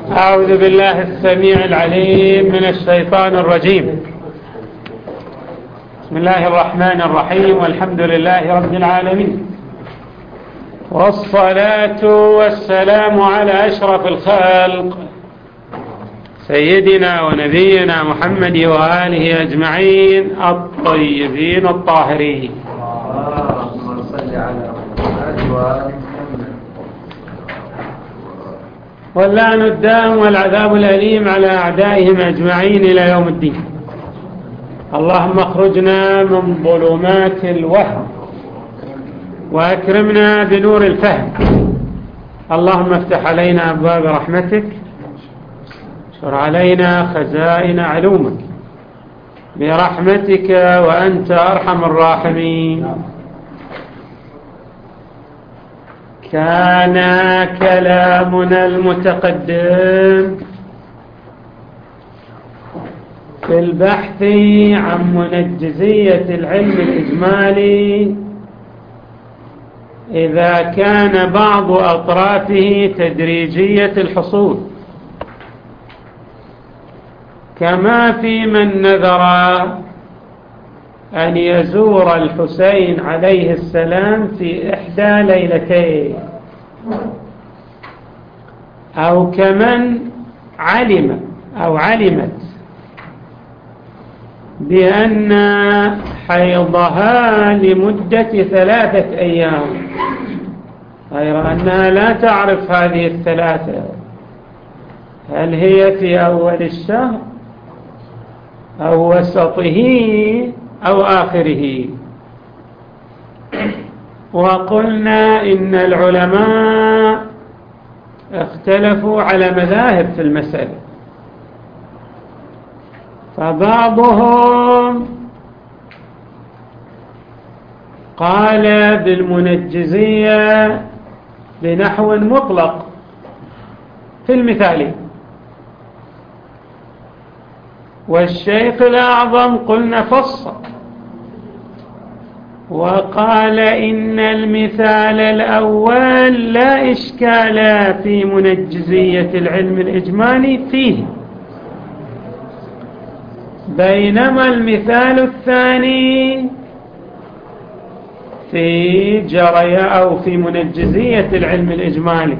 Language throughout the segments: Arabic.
أعوذ بالله السميع العليم من الشيطان الرجيم. بسم الله الرحمن الرحيم، والحمد لله رب العالمين، والصلاة والسلام على أشرف الخلق سيدنا ونبينا محمد وآله أجمعين الطيبين الطاهرين. اللهم صل على محمد وآل محمد. واللعن الدائم والعذاب الأليم على أعدائهم أجمعين إلى يوم الدين. اللهم اخرجنا من ظلمات الوهم وأكرمنا بنور الفهم. اللهم افتح علينا أبواب رحمتك، اشر علينا خزائن علومك برحمتك وأنت أرحم الراحمين. كان كلامنا المتقدم في البحث عن منجزية العلم الإجمالي إذا كان بعض أطرافه تدريجية الحصول، كما في من نذر أن يزور الحسين عليه السلام في إحدى ليلتين، أو كمن علم أو علمت بأن حيضها لمدة 3 أيام، غير أنها لا تعرف هذه ال3، هل هي في أول الشهر أو وسطه أو آخره. وقلنا إن العلماء اختلفوا على مذاهب في المسألة، فبعضهم قال بالمنجزية بنحو مطلق في المثالين، والشيخ الأعظم قلنا فصل وقال إن المثال الأول لا إشكال في منجزية العلم الإجمالي فيه، بينما المثال الثاني في جرية أو في منجزية العلم الإجمالي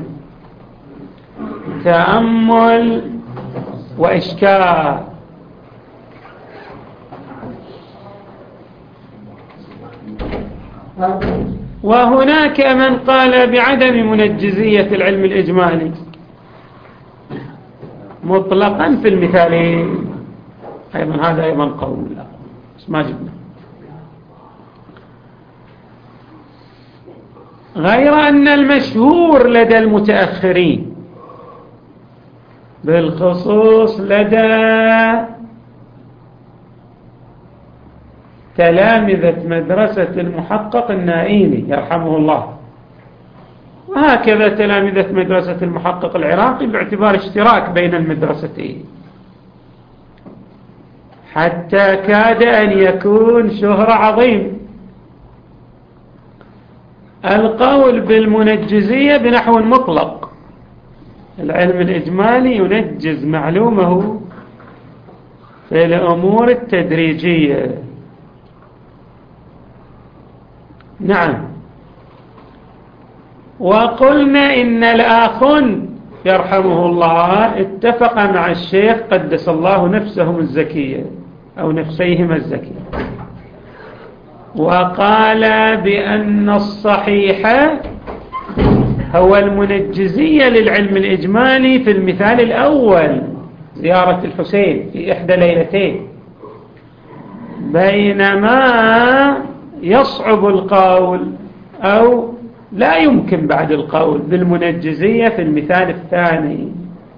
تأمل وإشكال. وهناك من قال بعدم منجزية العلم الإجمالي مطلقا في المثالين، أيضا هذا أيضا قول لا بس ما جبنا، غير أن المشهور لدى المتأخرين بالخصوص لدى تلامذة مدرسة المحقق النائيني يرحمه الله، وهكذا تلامذة مدرسة المحقق العراقي، باعتبار اشتراك بين المدرستين، حتى كاد أن يكون شهرة عظيم القول بالمنجزية بنحو مطلق. العلم الإجمالي ينجز معلومه في الأمور التدريجية. نعم. وقلنا إن الآخن يرحمه الله اتفق مع الشيخ قدس الله نفسهم الزكية أو نفسيهم الزكية، وقال بأن الصحيح هو المنجزية للعلم الإجمالي في المثال الأول زيارة الحسين في إحدى ليلتين، بينما يصعب القول أو لا يمكن بعد القول بالمنجزية في المثال الثاني.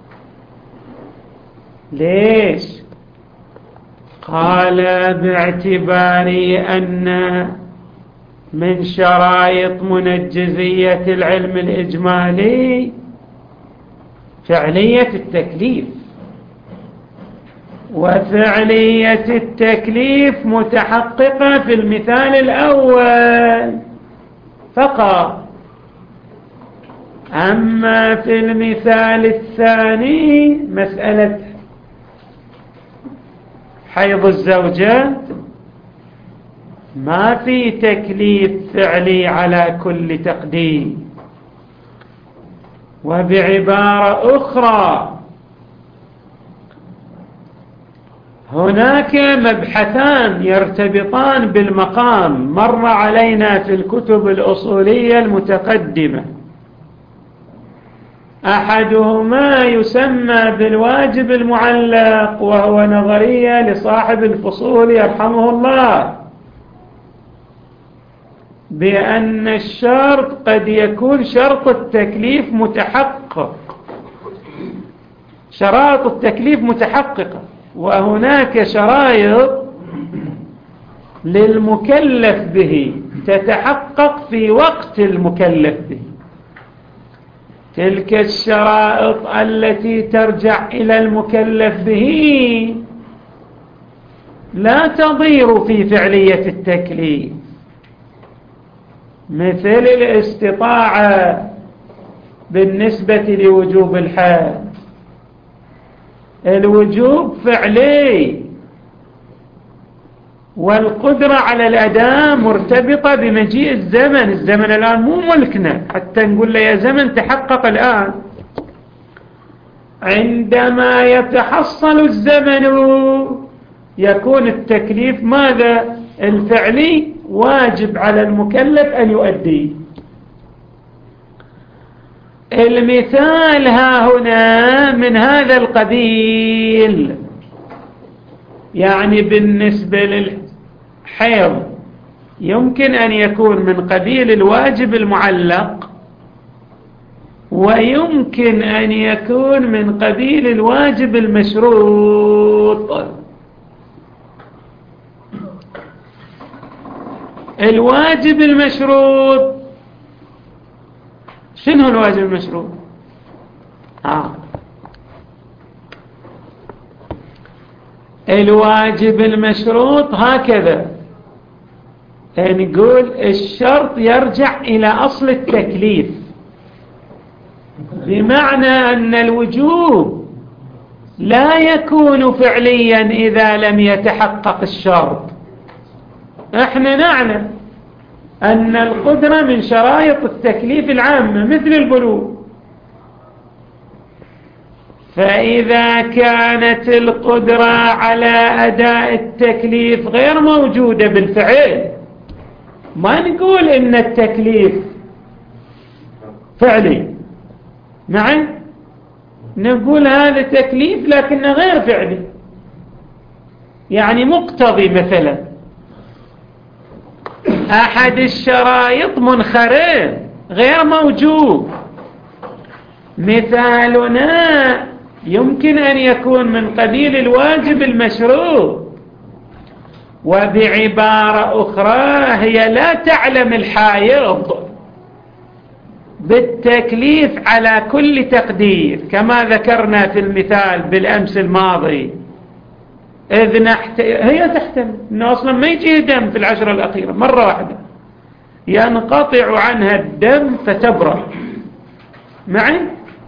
ليش؟ قال باعتبار أن من شرائط منجزية العلم الإجمالي فعلية التكليف، وفعلية التكليف متحققة في المثال الأول فقط، أما في المثال الثاني مسألة حيض الزوجات ما في تكليف فعلي على كل تقدير. وبعبارة أخرى هناك مبحثان يرتبطان بالمقام مر علينا في الكتب الأصولية المتقدمة، أحدهما يسمى بالواجب المعلق، وهو نظرية لصاحب الفصول يرحمه الله، بأن الشرط قد يكون شرط التكليف متحقق، شرائط التكليف متحققة، وهناك شرائط للمكلف به تتحقق في وقت المكلف به. تلك الشرائط التي ترجع إلى المكلف به لا تضير في فعلية التكليف، مثل الاستطاعة بالنسبة لوجوب الحج. الوجوب فعلي، والقدرة على الأداء مرتبطة بمجيء الزمن. الزمن الآن مو ملكنا حتى نقول له يا زمن تحقق الآن. عندما يتحصل الزمن يكون التكليف ماذا؟ الفعلي، واجب على المكلف أن يؤدي. المثال ها هنا من هذا القبيل، يعني بالنسبة للحيض يمكن أن يكون من قبيل الواجب المعلق، ويمكن أن يكون من قبيل الواجب المشروط. الواجب المشروط شنو الواجب المشروط؟ الواجب المشروط هكذا نقول الشرط يرجع إلى أصل التكليف، بمعنى أن الوجوب لا يكون فعليا إذا لم يتحقق الشرط. احنا نعلم أن القدرة من شرائط التكليف العامة مثل البلوغ، فإذا كانت القدرة على أداء التكليف غير موجودة بالفعل ما نقول إن التكليف فعلي، نعم نقول هذا تكليف لكنه غير فعلي، يعني مقتضي. مثلا أحد الشرائط منخرط غير موجود. مثالنا يمكن أن يكون من قبيل الواجب المشروط، وبعبارة أخرى هي لا تعلم الحائض بالتكليف على كل تقدير، كما ذكرنا في المثال بالأمس الماضي، إذ هي تحتمل أنه أصلا ما يجي دم في العشرة الأخيرة مرة واحدة، ينقطع عنها الدم فتبرأ معي.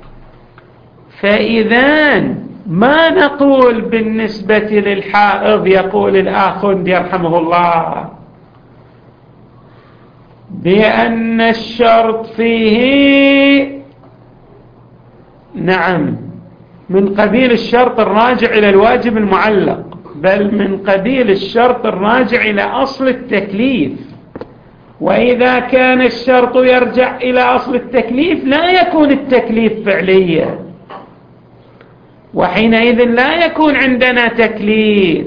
فإذا ما نقول بالنسبة للحائض، يقول الآخوند يرحمه الله، بأن الشرط فيه نعم من قبيل الشرط الراجع إلى الواجب المعلق، بل من قبيل الشرط الراجع إلى أصل التكليف. وإذا كان الشرط يرجع إلى أصل التكليف لا يكون التكليف فعليا، وحينئذ لا يكون عندنا تكليف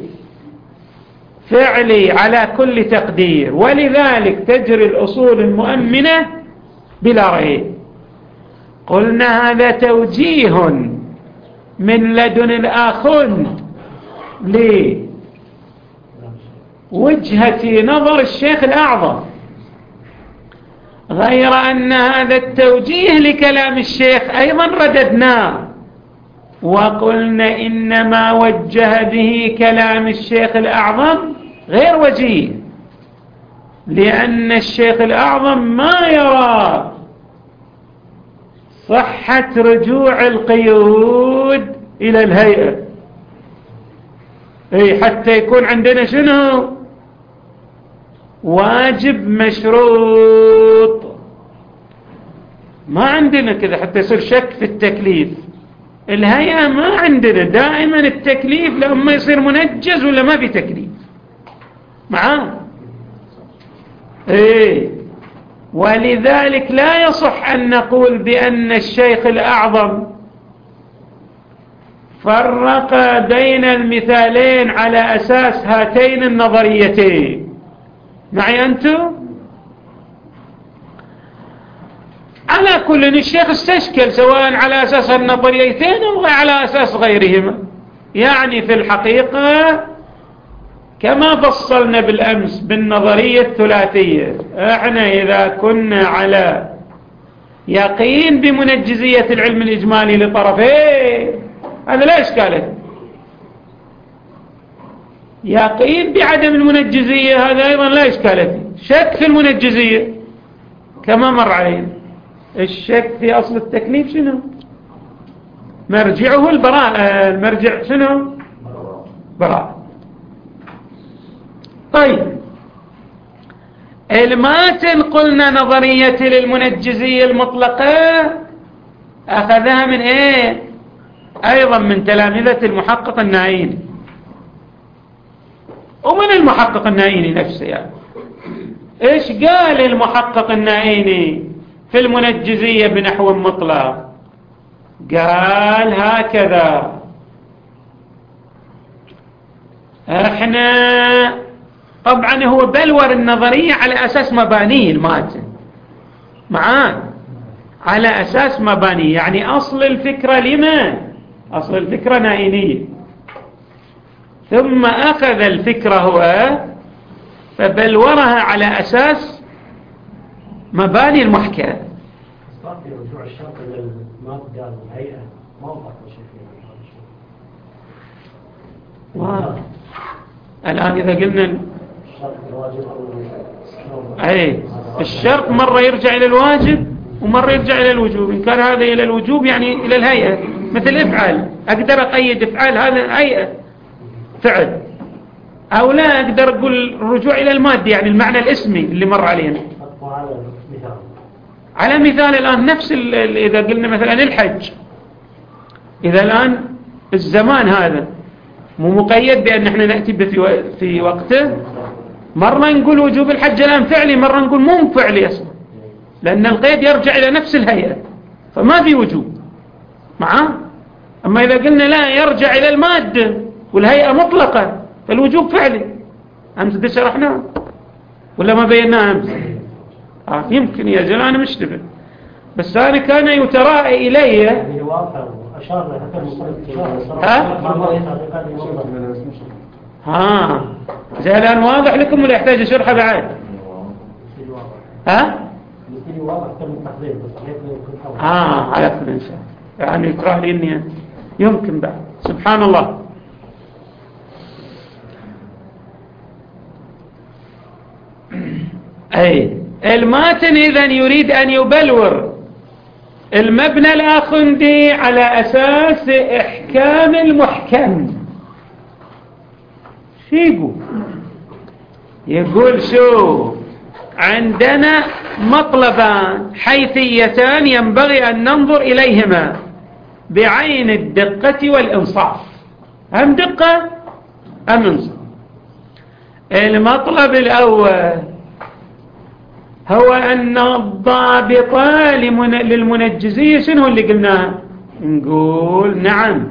فعلي على كل تقدير. ولذلك تجري الأصول المؤمنة بلا ريب. قلنا هذا توجيه من لدن الآخوند لوجهة نظر الشيخ الأعظم، غير أن هذا التوجيه لكلام الشيخ أيضا رددناه وقلنا إنما وجه به كلام الشيخ الأعظم غير وجيه، لأن الشيخ الأعظم ما يرى صحة رجوع القيود إلى الهيئة. حتى يكون عندنا شنو؟ واجب مشروط. ما عندنا كذا حتى يصير شك في التكليف. الهيئة ما عندنا، دائما التكليف لما يصير منجز ولا ما في تكليف معاه. ولذلك لا يصح أن نقول بأن الشيخ الأعظم فرق بين المثالين على أساس هاتين النظريتين. معي أنتم؟ على كل الشيخ استشكل سواء على أساس النظريتين أو على أساس غيرهما. يعني في الحقيقة كما فصلنا بالأمس بالنظرية الثلاثية، احنا إذا كنا على يقين بمنجزية العلم الإجمالي لطرفين هذا لا إشكال له. يقين بعدم المنجزية هذا أيضا لا إشكال له. شك في المنجزية كما مر علينا. الشك في أصل التكليف شنو؟ مرجعه البراءة. المرجع شنو؟ براءة. طيب الماتن قلنا نظرية للمنجزية المطلقة أخذها من أيضا من تلامذة المحقق النايني ومن المحقق النايني نفسه. يعني إيش قال المحقق النايني في المنجزية بنحو مطلق؟ قال هكذا: احنا طبعا هو بلور النظرية على أساس مبانيه الماتن معاه، على أساس مبانيه. يعني أصل الفكرة لما؟ أصل الفكرة نائنية، ثم أخذ الفكرة هو فبلورها على أساس مباني المحكاة. صار في رجوع الشرط إلى المادة والهيئة ما وضح شيء فيه. الآن إذا قلنا الشرط الواجب الشرط مرة يرجع إلى الواجب ومرة يرجع إلى الوجوب. إن كان هذا إلى الوجوب يعني إلى الهيئة، مثل افعل، أقدر أقيد افعل هذا هيئة فعل، أو لا أقدر أقول الرجوع إلى المادة يعني المعنى الاسمي اللي مر علينا. على مثال الآن نفس إذا قلنا مثلا الحج، إذا الآن الزمان هذا مو مقيد بأن احنا نأتي في وقته، مرة نقول وجوب الحج الآن فعلي، مرة نقول مو فعلي أصلا، لأن القيد يرجع إلى نفس الهيئة فما في وجوب معاه. أما إذا قلنا لا يرجع إلى المادة والهيئة مطلقة فالوجوب فعلي. أمس ده شرحناه ولا ما بيناه أمس؟ يمكن يا جل أنا مشتبه، بس أنا كان يتراءى إلي زي الآن واضح لكم ولا يحتاج شرحه بعد؟ على كل إنسان يعني يكره لي إني يمكن بعد. سبحان الله. الماتن إذن يريد أن يبلور المبنى الآخندي على أساس إحكام المحكم. شو يقول؟ شو عندنا مطلبان حيثيتان ينبغي أن ننظر إليهما بعين الدقة والإنصاف. هم دقة أم إنصاف؟ المطلب الأول هو أن الضابط للمنجزية شنو اللي قلناه؟ نقول نعم،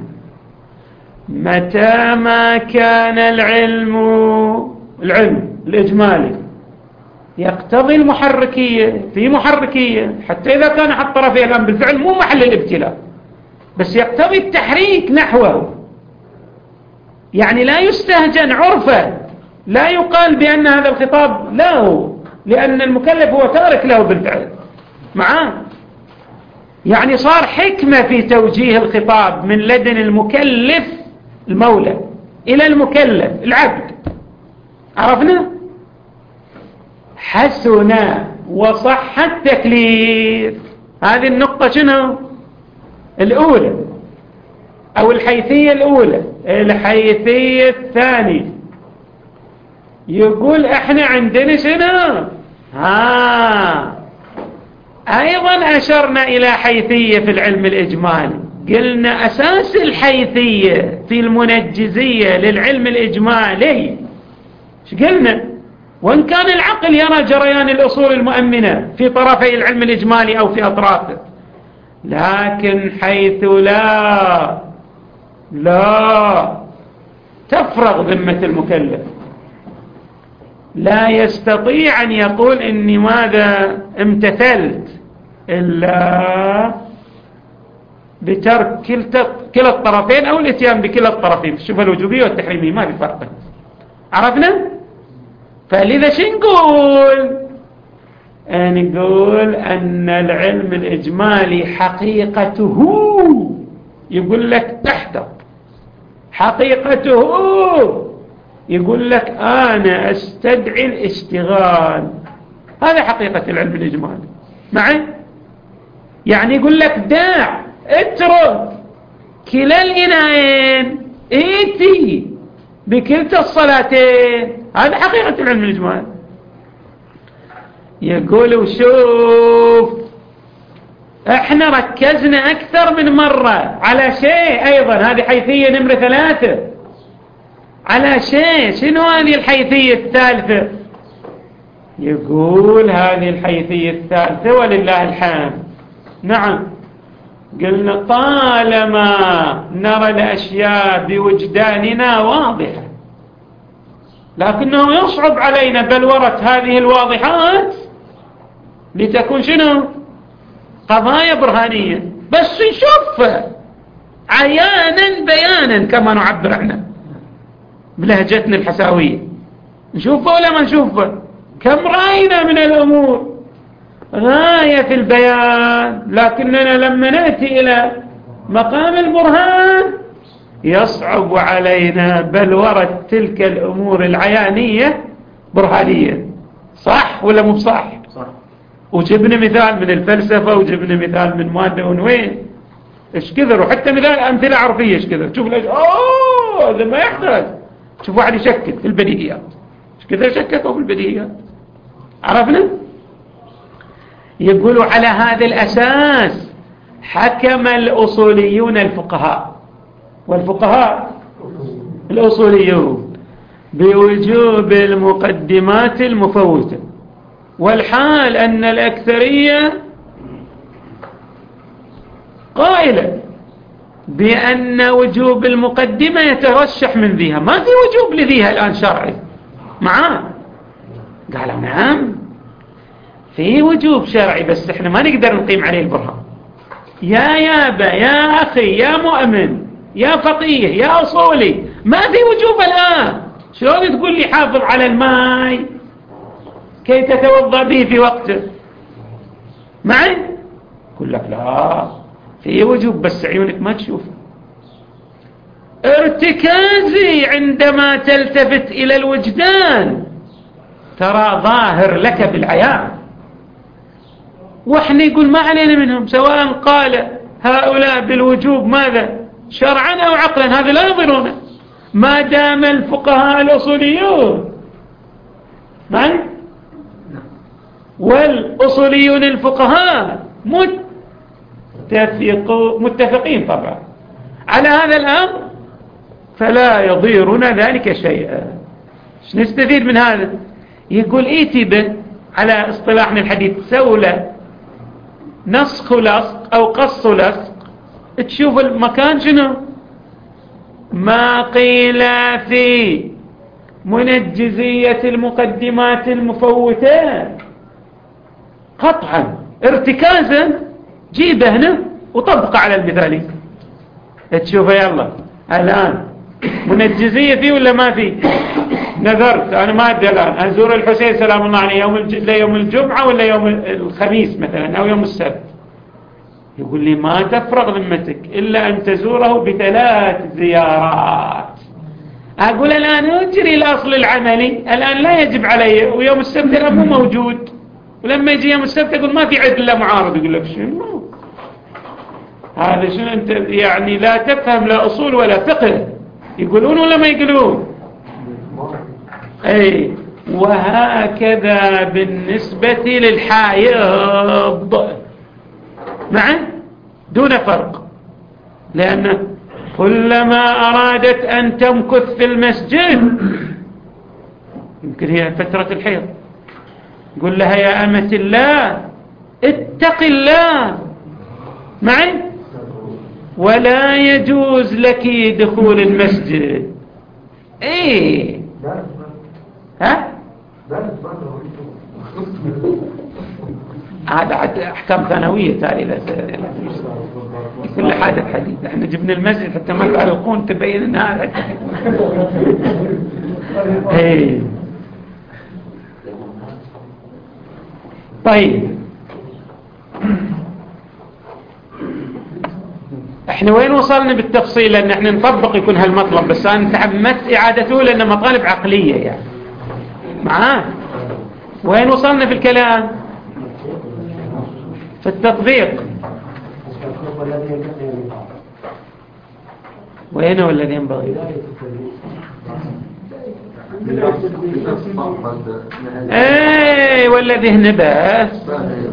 متى ما كان العلم الإجمالي يقتضي المحركية، في محركية حتى إذا كان حط طرفين الآن بالفعل مو محل الابتلاء، بس يقتضي التحريك نحوه، يعني لا يستهجن عرفا، لا يقال بأن هذا الخطاب له، لأن المكلف هو تارك له بالفعل معاه. يعني صار حكمة في توجيه الخطاب من لدن المكلف المولى إلى المكلف العبد. عرفنا؟ حسن وصح التكليف. هذه النقطة شنو؟ الأولى أو الحيثية الأولى. الحيثية الثانية يقول احنا عندنا شنو؟ أيضا أشرنا إلى حيثية في العلم الإجمالي، قلنا أساس الحيثية في المنجزية للعلم الإجمالي ايش قلنا؟ وإن كان العقل يرى جريان الأصول المؤمنة في طرفي العلم الإجمالي أو في أطرافه، لكن حيث لا تفرغ ذمة المكلف، لا يستطيع أن يقول إني ماذا امتثلت إلا بترك كلا الطرفين أو الاتيان بكلا الطرفين. شوف الوجوبية والتحريمية ما في فرق، عرفنا؟ فلذا شو نقول؟ نقول أن العلم الإجمالي حقيقته، يقول لك تحت حقيقته، يقول لك أنا أستدعي الاشتغال، هذا حقيقة العلم الإجمالي معي. يعني يقول لك داع اترك كلا الإنايين ايتي بكلتا الصلاتين، هذا حقيقة العلم الإجمالي. يقولوا شوف احنا ركزنا أكثر من مرة على شيء أيضا، هذه حيثية نمرة 3 على شيء. شنو هذه الحيثية الثالثة؟ يقول هذه الحيثية الثالثة ولله الحمد، نعم قلنا طالما نرى الأشياء بوجداننا واضحة، لكنه يصعب علينا بلورة هذه الواضحات لتكون شنو؟ قضايا برهانية، بس نشوفها عيانا بيانا كما نعبر عنها بلهجتنا الحساوية، نشوفها ولا ما نشوفها؟ كم رأينا من الأمور غاية في البيان، لكننا لما نأتي إلى مقام البرهان يصعب علينا بلورة تلك الأمور العيانية برهانية. صح ولا مو صح؟ صح. وجبنا مثال من الفلسفة، وجبنا مثال من مادة ونوين، ايش كذا، وحتى مثال أمثلة عرفية ايش كذا. شوف هذا ما يحتاج. شوف واحد يشكك في البديهيات ايش كذا، يشككوا في البديهيات، عرفنا؟ يقولوا على هذا الأساس حكم الأصوليون الفقهاء، والفقهاء الأصوليون بوجوب المقدمات المفوتة، والحال أن الأكثرية قائلة بأن وجوب المقدمة يترشح من ذيها، ما في وجوب لذيها الآن شرعي معاه. قالوا نعم في وجوب شرعي، بس احنا ما نقدر نقيم عليه البرهان. يا يابا يا أخي يا مؤمن يا فقيه يا أصولي، ما في وجوب الآن، شلون تقول لي حافظ على الماء كي تتوضأ به في وقته معي؟ يقول لك لا في وجوب بس عيونك ما تشوفه. ارتكازي عندما تلتفت إلى الوجدان ترى ظاهر لك بالعيان، واحنا يقول ما علينا منهم، سواء قال هؤلاء بالوجوب ماذا شرعا أو عقلا، هذا لا يضرون ما دام الفقهاء الأصوليون معي والأصوليون الفقهاء متفقين طبعا على هذا الأمر، فلا يضيرنا ذلك شيئا. نستفيد من هذا؟ يقول ايتبه على اصطلاحنا الحديث سولة نسخ لصق أو قص لصق، تشوف المكان شنو ما قيل في منجزية المقدمات المفوتة قطعا ارتكازا، جيبه هنا وطبقه على المثالين تشوفه. يلا الآن منجزية فيه ولا ما فيه؟ نذرت أنا ما أدري الآن أزور الحسين سلام الله عليه يوم الجمعة ولا يوم الخميس مثلا أو يوم السبت، يقول لي ما تفرغ ذمتك إلا أن تزوره ب3 زيارات. أقول الآن أجري الأصل العملي، الآن لا يجب علي، ويوم السبت الآن مو موجود، ولما يجي يوم السبت أقول ما في عدل لا معارض، يقول لك شنو هذا شنو أنت يعني لا تفهم لا أصول ولا فقه، يقولون ولا ما يقولون؟ أي وهكذا بالنسبة للحائض معا دون فرق، لأن كلما أرادت أن تمكث في المسجد يمكن هي فترة الحيض، قل لها يا أمة الله اتق الله معي، ولا يجوز لك دخول المسجد. ايه ها هذا احكام ثانويه تالي كل حاجه حديث. احنا جبنا المسجد حتى ما تعلقون تبين ان هذا ايه. طيب احنا وين وصلنا بالتفصيل؟ لان احنا نطبق يكون هالمطلب، بس انا تحمست اعادته لان مطالب عقليه يعني معاه. وين وصلنا في الكلام؟ في التطبيق. وين هو الذي ينبغي؟ ايه والذي هنبث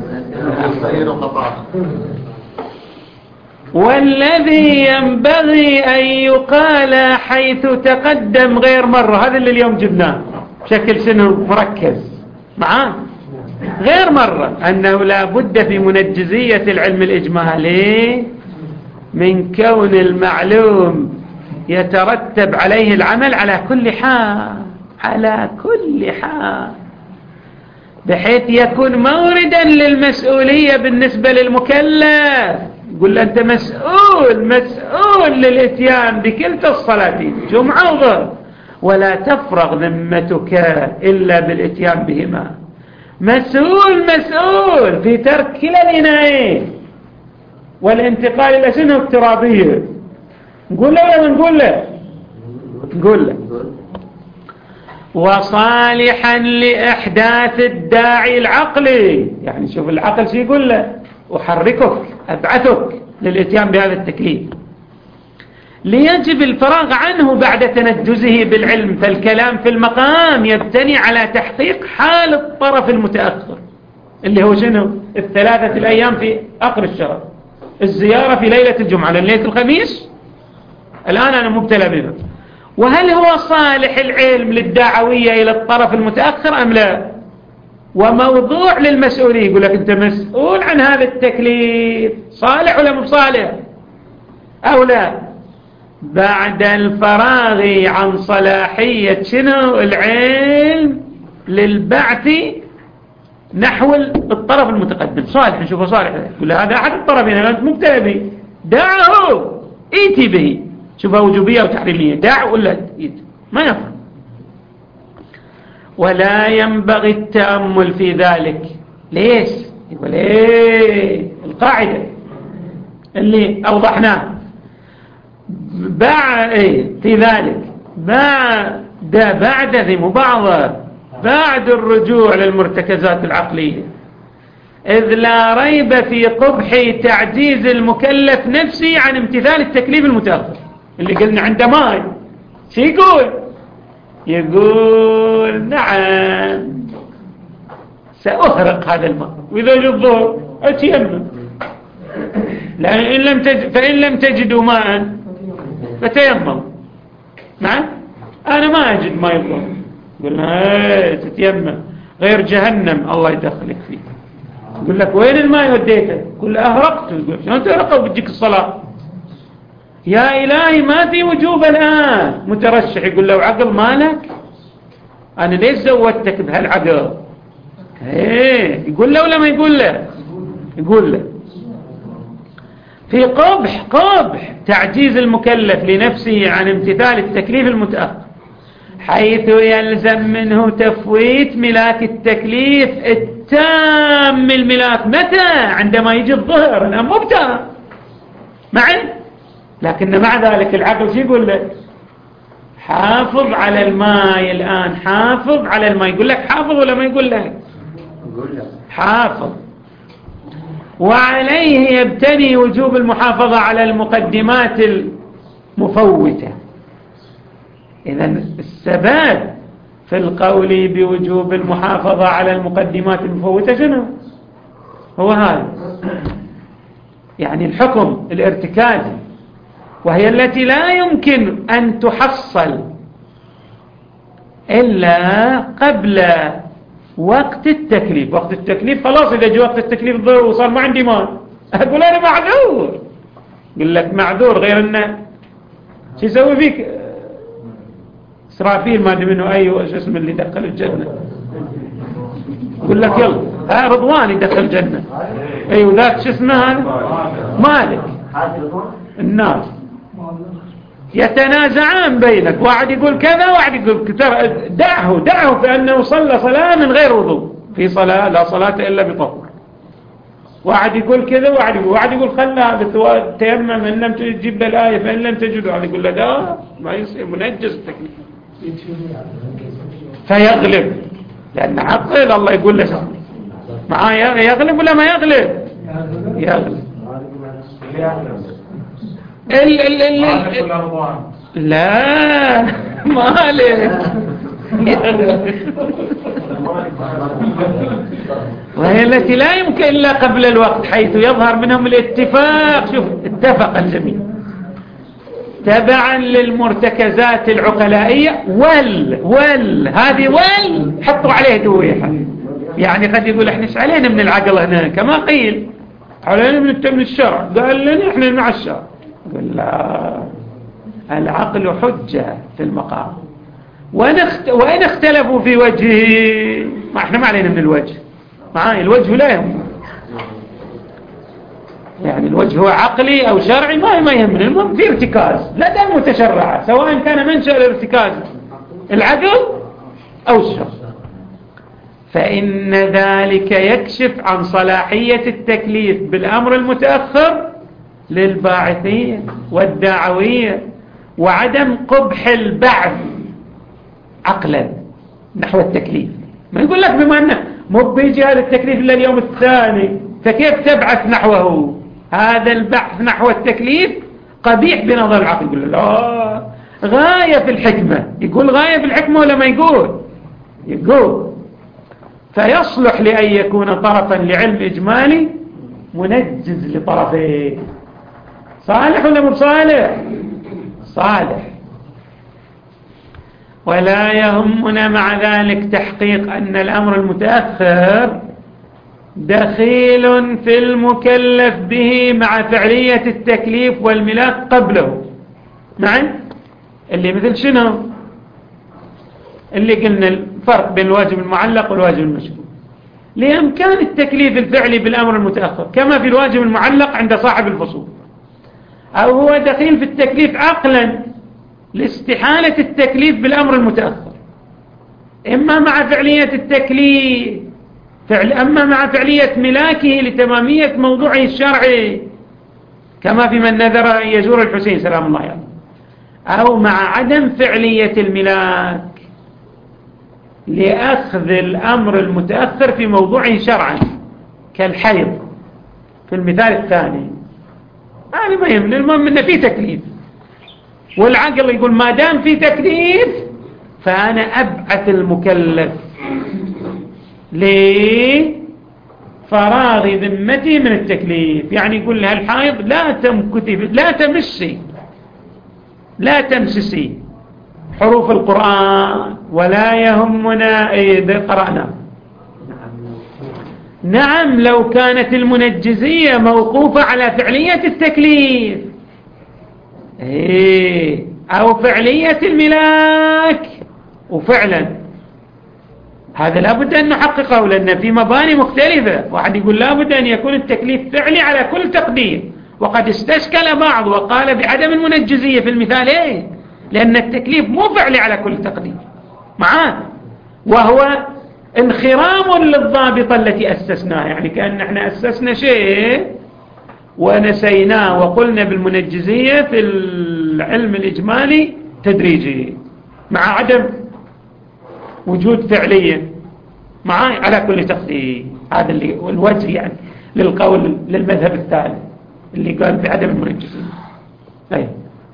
والذي ينبغي أن يقال حيث تقدم غير مرة. هذا اللي اليوم جبناه بشكل سنو مركز معاه غير مرة، أنه لا بد في منجزية العلم الإجمالي من كون المعلوم يترتب عليه العمل على كل حال، على كل حال، بحيث يكون موردا للمسؤولية بالنسبة للمكلف. يقول أنت مسؤول للإتيان بكلتا الصلاتين جمعة وظهر، ولا تفرغ ذمتك إلا بالإتيان بهما. مسؤول في ترك كلا الإناءين والانتقال إلى سنة اضطرابية. نقول له ولا نقول له وصالحا لإحداث الداعي العقلي. يعني شوف العقل شو يقول له، أحركك أبعثك للإتيان بهذا التكليف، ليجب الفراغ عنه بعد تنجزه بالعلم. فالكلام في المقام يبتني على تحقيق حال الطرف المتأخر اللي هو شنو؟ الثلاثة الأيام في آخر الشهر، الزيارة في ليلة الجمعة ليلة الخميس. الآن أنا مبتلى بها، وهل هو صالح العلم للدعوية إلى الطرف المتأخر أم لا؟ وموضوع للمسؤولية. يقول لك أنت مسؤول عن هذا التكليف، صالح ولا مو صالح أو لا؟ بعد الفراغ عن صلاحية شنو العلم للبعث نحو الطرف المتقدم، صالح نشوفه صالح. يقول هذا أحد الطرفين أنت مبتلى به، دعه ائتي به. شوفها وجوبية وتحريمية، دع ولا ائتي ما يفهم. ولا ينبغي التأمل في ذلك. ليش؟ يقول القاعدة اللي أوضحناها في ذلك بعد ذي مبعضة بعد الرجوع للمرتكزات العقلية، إذ لا ريب في قبح تعجيز المكلف نفسي عن امتثال التكليف المتأخر. اللي قلنا عنده ماي شو يقول نعم سأهرق هذا الماء، وإذا جاء الظهر أتيمم، فإن لم تجدوا ماء فتيمم. نعم أنا ما أجد ماء الظهر، قلنا تتيمم غير جهنم الله يدخلك فيه. يقول لك وين الماء وديته؟ يقول أهرقته. يقول شلون تهرقه وبتجيك الصلاة؟ يا إلهي ما في وجوب الآن، مترشح. يقول له عقل مالك؟ أنا ليش زودتك بهالعقل؟ يقول له ولا ما يقول له؟ يقول له في قبح تعجيز المكلف لنفسه عن امتثال التكليف المتأخر، حيث يلزم منه تفويت ملاك التكليف التام الملاك. متى؟ عندما يجي الظهر. أنا مبتدأ معي، لكن مع ذلك العقل شو يقول لك؟ حافظ على الماء الآن، حافظ على الماء. يقول لك حافظ ولا ما يقول لك؟ حافظ. وعليه يبتني وجوب المحافظة على المقدمات المفوتة. إذن الثبات في القول بوجوب المحافظة على المقدمات المفوتة شنو هو هذا؟ يعني الحكم الارتكازي، وهي التي لا يمكن أن تحصل إلا قبل وقت التكليف. وقت التكليف خلاص، إذا جاء وقت التكليف وصار ما عندي مال، أقول أنا معذور. يقول لك معذور، غير أنه شو يسوي فيك؟ إسرافيل ما أدري منه أي شو اسم اللي دخل الجنة، يقول لك يلا رضوان يدخل الجنة. أي وذاك شو اسمه هذا؟ مالك الناس يتنازعان بينك، واحد يقول كذا واحد يقول كذا. دعه فإنه صلى صلاة من غير وضوء، في صلاة لا صلاة إلا بطهور. واحد يقول كذا واحد يقول خلها تيمم إن لم تجيب الآية فإن لم تجد. واحد يقول له لا ما يصير، منجز التكليف. فيغلب، لأن عقل الله يقول له معاه يغلب ولا ما يغلب؟ يغلب. لا مالك وهي التي لا يمكن إلا قبل الوقت، حيث يظهر منهم الاتفاق. شوف، اتفق الجميع تبعا للمرتكزات العقلائية. هذه حطوا عليه دويحة. يعني قد يقول احنا ايش علينا من العقل هنا، كما قيل علينا من الشرع، قال لنا احنا مع الشرع. قال لا، العقل حجة في المقام. وإن اختلفوا في وجهه، ما احنا ما علينا من الوجه، معاي الوجه لا يهم. يعني الوجه هو عقلي أو شرعي ما يهمنا، المهم في ارتكاز لا دام متشرعة، سواء كان منشأ الارتكاز العقل أو الشرع. فإن ذلك يكشف عن صلاحية التكليف بالأمر المتأخر للباعثية والدعوية، وعدم قبح البعث عقلا نحو التكليف. ما يقول لك بما أنه مو بيجي هذا التكليف إلا اليوم الثاني، فكيف تبعث نحوه؟ هذا البحث نحو التكليف قبيح بنظر العقل. يقول لا، غاية في الحكمة. يقول غاية في الحكمة ولا ما يقول فيصلح لأن يكون طرفا لعلم إجمالي منجز لطرفيه. صالح ولا مو صالح؟ صالح. ولا يهمنا مع ذلك تحقيق أن الأمر المتأخر دخيل في المكلف به مع فعلية التكليف والملاك قبله. معي اللي مثل شنو؟ اللي قلنا الفرق بين الواجب المعلق والواجب المشروط. لإمكان التكليف الفعلي بالأمر المتأخر كما في الواجب المعلق عند صاحب الفصول، أو هو دخيل في التكليف عقلا لاستحالة التكليف بالأمر المتأخر، إما مع فعلية التكليف أما مع فعلية ملاكه لتمامية موضوعه الشرعي كما في من نذر يزور الحسين سلام الله عليه، أو مع عدم فعلية الملاك لأخذ الأمر المتأخر في موضوعه شرعا كالحيض في المثال الثاني. هذا ما يهمنا، المهم أنه في تكليف، والعقل يقول ما دام في تكليف فأنا أبعث المكلف لفراغ ذمتي من التكليف. يعني يقول لها الحائض لا تمكثي، لا تمسي، لا تمسسي حروف القرآن، ولا يهمنا إذا قرأنا. نعم لو كانت المنجزية موقوفة على فعلية التكليف أو فعلية الملاك، وفعلا هذا لابد أن نحققه، لأن في مباني مختلفة. واحد يقول لابد أن يكون التكليف فعلي على كل تقدير، وقد استشكل بعض وقال بعدم المنجزية في المثال لأن التكليف مو فعلي على كل تقدير معاه، وهو انخرام للضابطة التي أسسناها. يعني كأن احنا أسسنا شيء ونسيناه وقلنا بالمنجزية في العلم الإجمالي تدريجي مع عدم وجود فعلية معاه على كل تقدير. هذا اللي الوجه يعني. للقول للمذهب الثالث اللي قال بعدم المنجزين. أي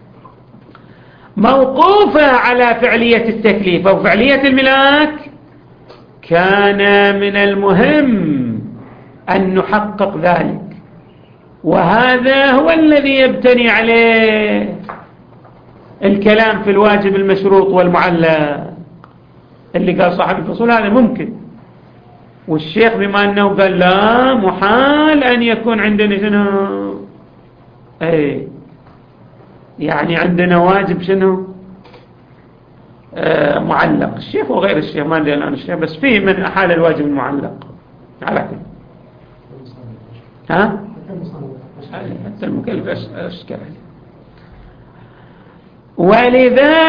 موقوفة على فعلية التكليف أو فعلية الملاك، كان من المهم أن نحقق ذلك، وهذا هو الذي يبتني عليه الكلام في الواجب المشروط والمعلق اللي قال صاحب الفصول هذا ممكن. والشيخ بما أنه قال لا محال أن يكون عندنا شنو يعني عندنا واجب شنو معلق. الشيخ وغير الشيخ ما أدري الآن الشيخ، بس فيه من أحال الواجب المعلق على كل. ها حتى المكلف أشكال عليه. ولذا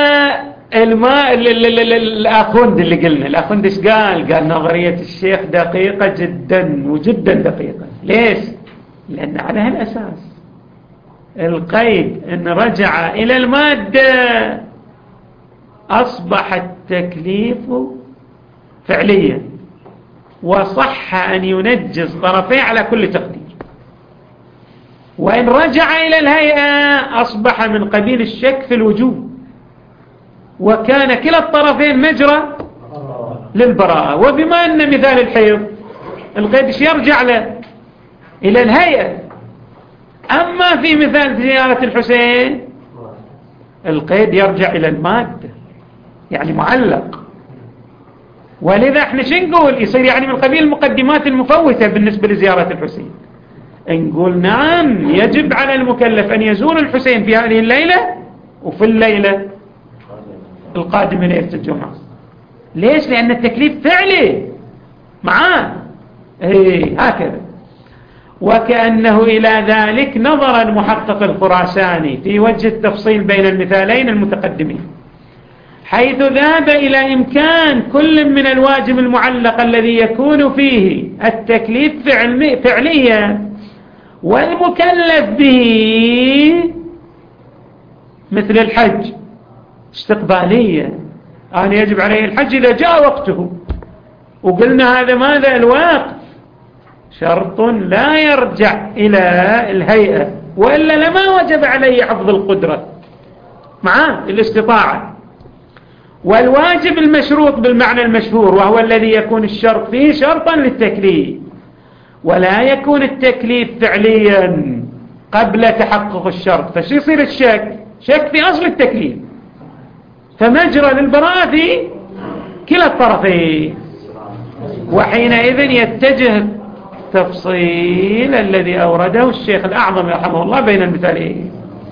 الأخوند اللي قلنا، الأخوند إيش قال نظرية الشيخ دقيقة جدا وجدا دقيقة. ليش؟ لأن على هالأساس القيد إن رجع إلى المادة أصبح التكليف فعليا، وصح أن ينجز طرفيه على كل تقدير. وإن رجع إلى الهيئة أصبح من قبيل الشك في الوجوب، وكان كلا الطرفين مجرى للبراءة. وبما أن مثال الحيض القيد يرجع له إلى الهيئة، أما في مثال زيارة الحسين القيد يرجع إلى المادة، يعني معلق. ولذا احنا شو نقول؟ يصير يعني من قبيل المقدمات المفوتة بالنسبة لزيارة الحسين. نقول نعم يجب على المكلف أن يزور الحسين في هذه الليلة وفي الليلة القادمة ليلة الجمعة. ليش؟ لأن التكليف فعلي معاه هكذا. وكأنه إلى ذلك نظر المحقق الخراساني في وجه التفصيل بين المثالين المتقدمين، حيث ذهب إلى إمكان كل من الواجب المعلق الذي يكون فيه التكليف فعليا والمكلف به مثل الحج استقباليا. أنا يجب عليه الحج إذا جاء وقته، وقلنا هذا ماذا؟ الوقت شرط لا يرجع إلى الهيئة، وإلا لما وجب عليه حفظ القدرة مع الاستطاعة. والواجب المشروط بالمعنى المشهور، وهو الذي يكون الشرط فيه شرطا للتكليف، ولا يكون التكليف فعليا قبل تحقق الشرط، فشي يصير الشك في أصل التكليف، فمجرى للبراءة في كلا الطرفين. وحينئذ يتجه التفصيل الذي أورده الشيخ الأعظم رحمه الله بين المثالين،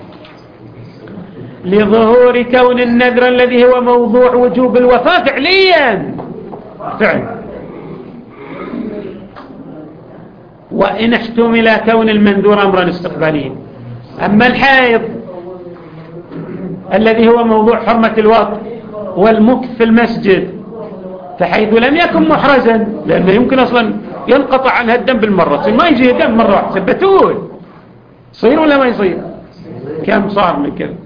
لظهور كون النذر الذي هو موضوع وجوب الوفاء فعليا فعلا، وإن احتمل كون المنذور أمرا استقباليا. أما الحائض الذي هو موضوع حرمة الوطء والمكث في المسجد، فحيث لم يكن محرزا، لأنه يمكن أصلا ينقطع عنها الدم بالمرة، ما يجي دم مرة واحدة ثبتوه، يصير ولا ما يصير؟ كم صار من كذا؟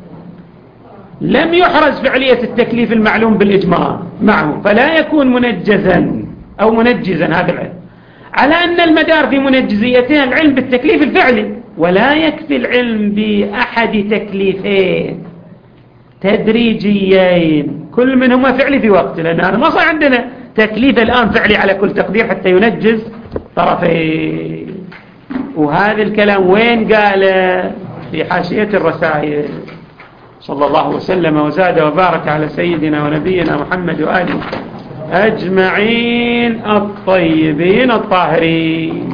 لم يحرز فعلية التكليف المعلوم بالإجماع معه، فلا يكون منجزا أو منجزا. هذا العلم على أن المدار في منجزيتها العلم بالتكليف الفعلي، ولا يكفي العلم بأحد تكليفين تدريجيين كل منهما فعلي في وقت، لأن هذا ما صار عندنا تكليف الآن فعلي على كل تقدير حتى ينجز طرفين. وهذا الكلام وين قال؟ في حاشية الرسائل. صلى الله وسلم وزاد وبارك على سيدنا ونبينا محمد وآله أجمعين الطيبين الطاهرين.